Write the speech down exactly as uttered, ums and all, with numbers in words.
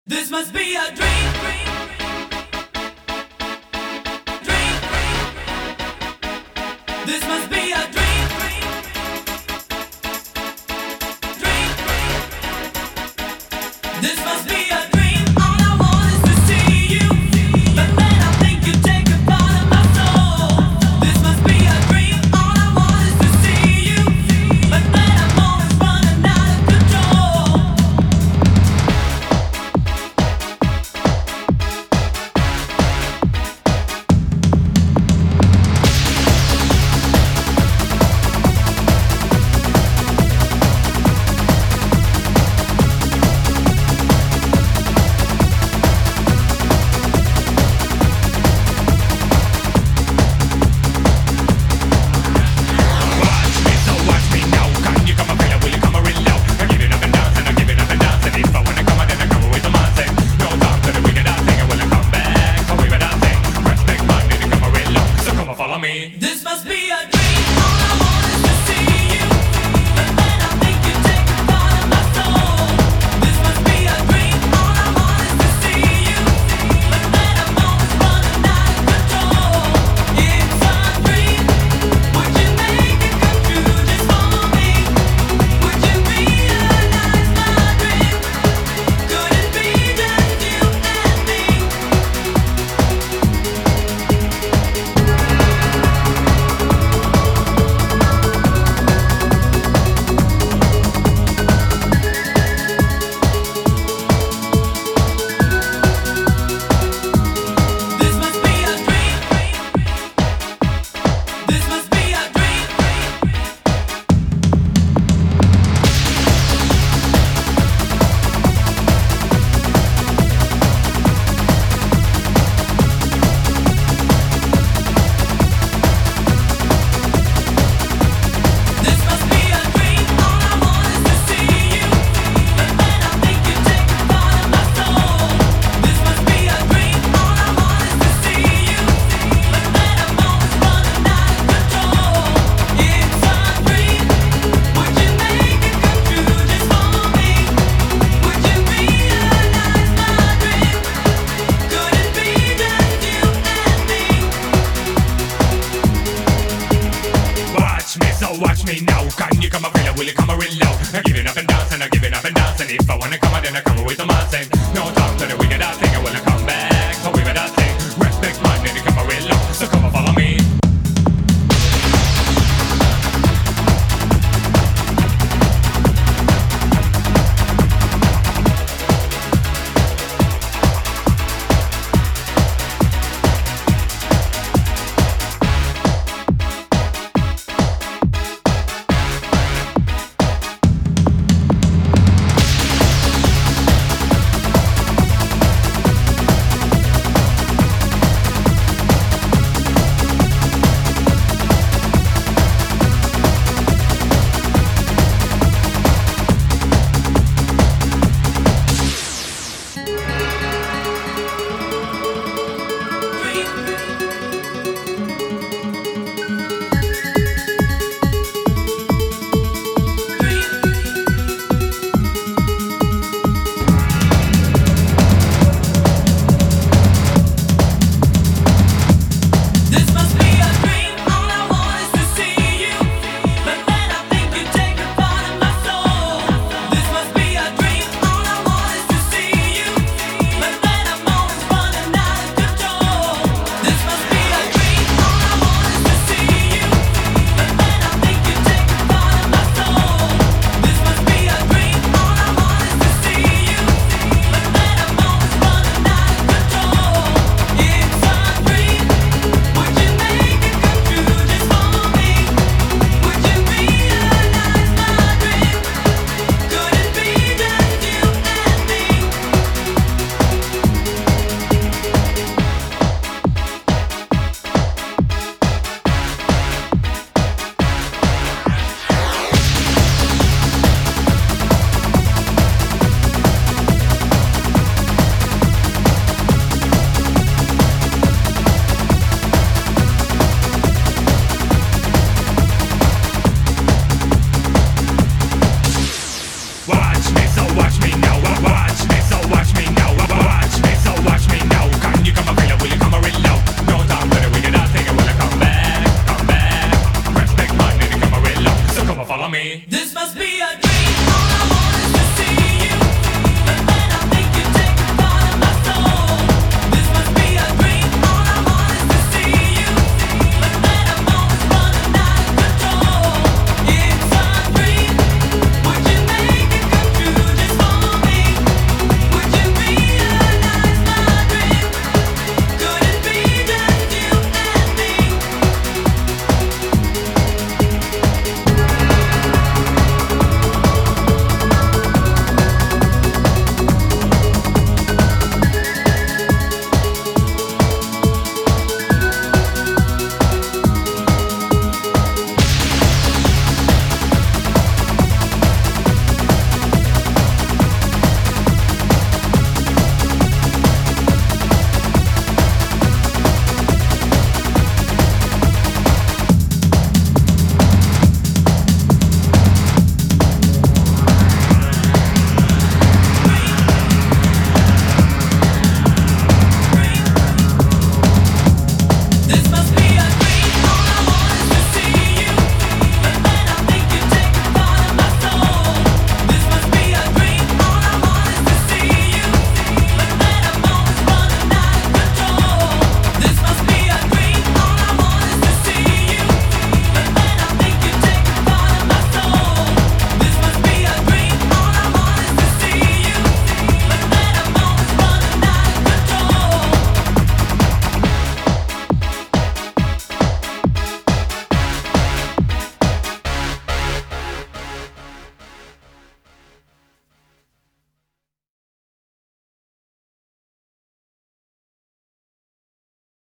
This must be a dream. Dream. This must be a dream. Dream. This must be a dream. All I want is to see you, but then I think you take a part of my soul. This must be a dream. All I want is to see you, but then I'm always running out of control. This must be a dream. All I want is to see you, but then I think you take a part of my soul. This must be a dream. All I want is to see you, but then I'm always running out of control. It's a dream. Would you make it come true just for me? Would you realize my dream? Could it be just you and me? This must be a dream. This must be a dream. This must be a dream. All I want is to see you, but then I think you take a part of my soul. This must be a dream. All I want is to see you, but then I'm always running out of control. It's a dream. Would you make it come true just for me? Would you realize my dream? Could it be just you and me? Watch me, so watch me now. Can you come a real? Will you come a real now? Giving up